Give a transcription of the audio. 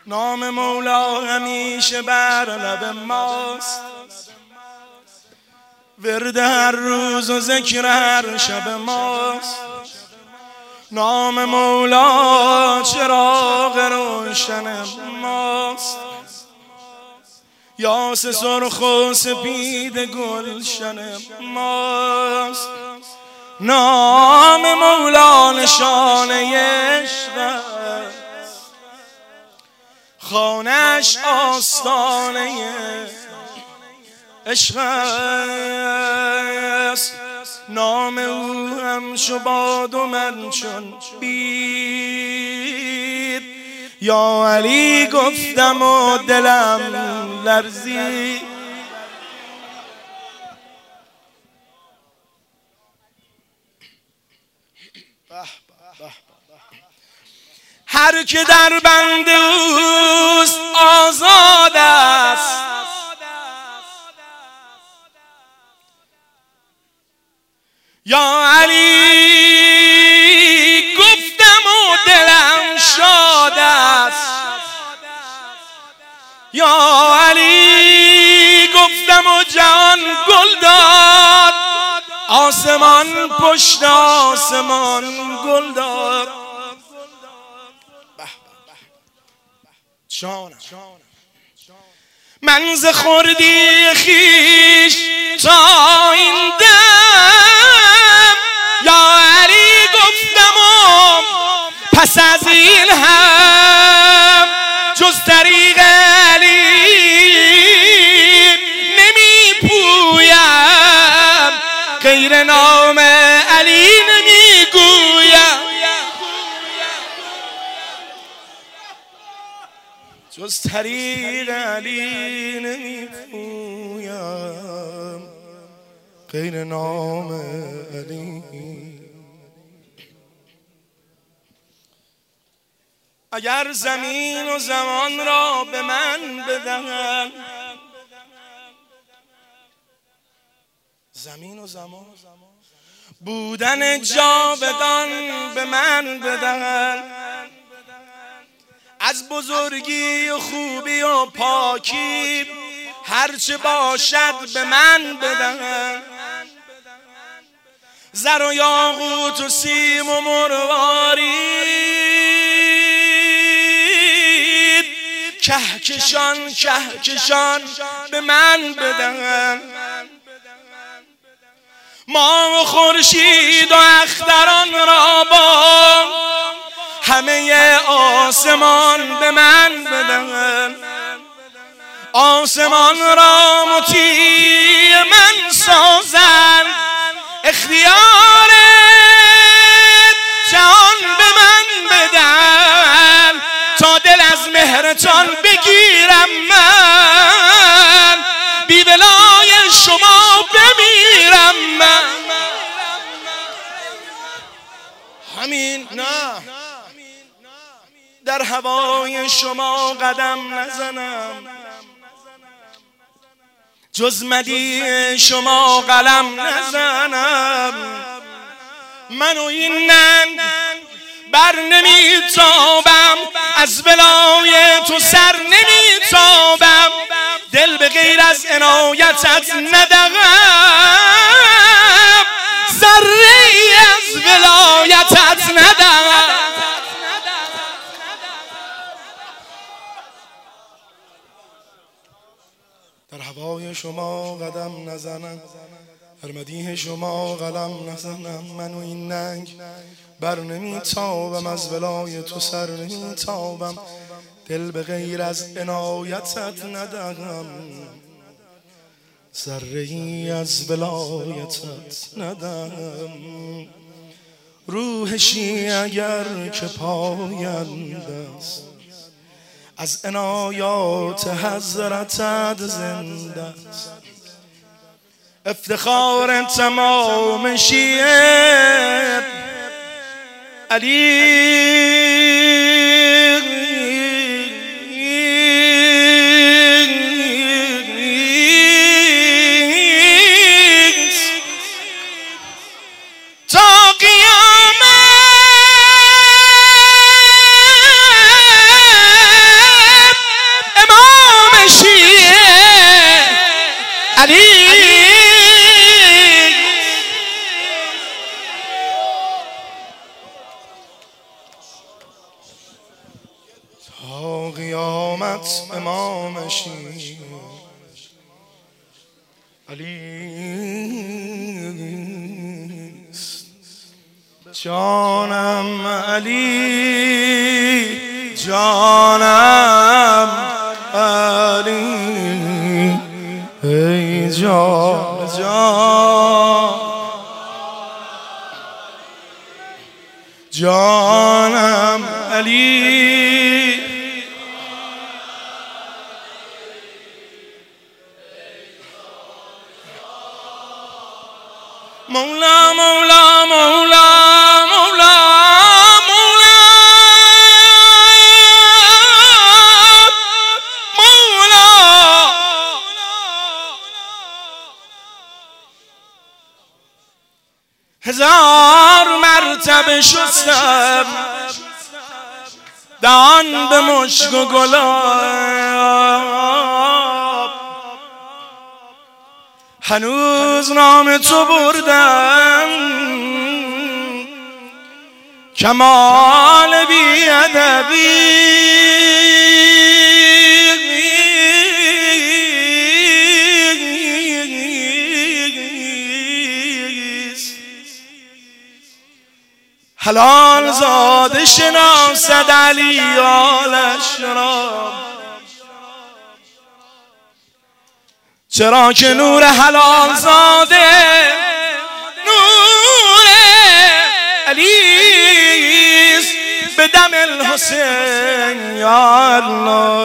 نام مولا همیشه بر لب ماست، ورد هر روز و ذکر هر شب ماست. نام مولا چراغ روشن ماست، یاس سرخ و سپید گلشن ماست. نام مولا نشانه عشق است، خانه‌اش آستانه عشق است. نام او همچو باد و من چون بید، یا علی گفتم و دلم لرزید. هر که در بند اوست آزاد است، یا علی گفتم و دلم شاد است، یا علی گفتم و جان گل داد، آسمان پشت آسمان گل داد. من ز خردی خویش تا این دم، یا علی گفتم و پس از این هم جز طریق علی نمی پویم، غیر نام علی نمی گویم. جز طریق علی نمی پویم، غیر نام علی. اگر زمین و زمان را به من بدهند، زمین و زمان بودن جاودان به من بدهند، از بزرگی و خوبی و پاکی هرچه باشد به من بدهند، زر و یاقوت و سیم و مروارید کهکشان کهکشان به من بدهند، ماه و خورشید و اختران را با همه آسمان به من بدهند، آسمان را مطیع من سازند، اختیار جهان به من بدن، تا دل از مهرتان بگیرم من، بی ولای شما بمیرم من. همین نه در هوای شما قدم نزنم، جز مدیح شما قلم نزنم. من و این ننگ بر نمیتابم، از ولای تو سر نمیتابم، دل به غیر از عنایتت ندهم، ذره ای از ولایتت ندهم. در هوای شما قدم نزنم، در مدیح شما قلم نزنم. من و این ننگ بر نمیتابم، از ولای تو سر نمیتابم، دل به غیر از عنایتت ندهم، ذره ای از ولایتت ندهم. روح شیعه اگر که پاینده است، از عنایات حضرتت زنده است، افتخار تمام شیعه علی. علی تا قیامت امامشی علیست جانم علی جانم علی ای جان جانم علی مولا مولا مولا مولا مولا مولا هزار مرتبه شستم دهان به مشک و گلاب هنوز نام تو بردم کمال بی‌ادبی حلال زاده شناسد علی آلش را چرا که نور حلال زاده نور علیست به دم الحسین یا الله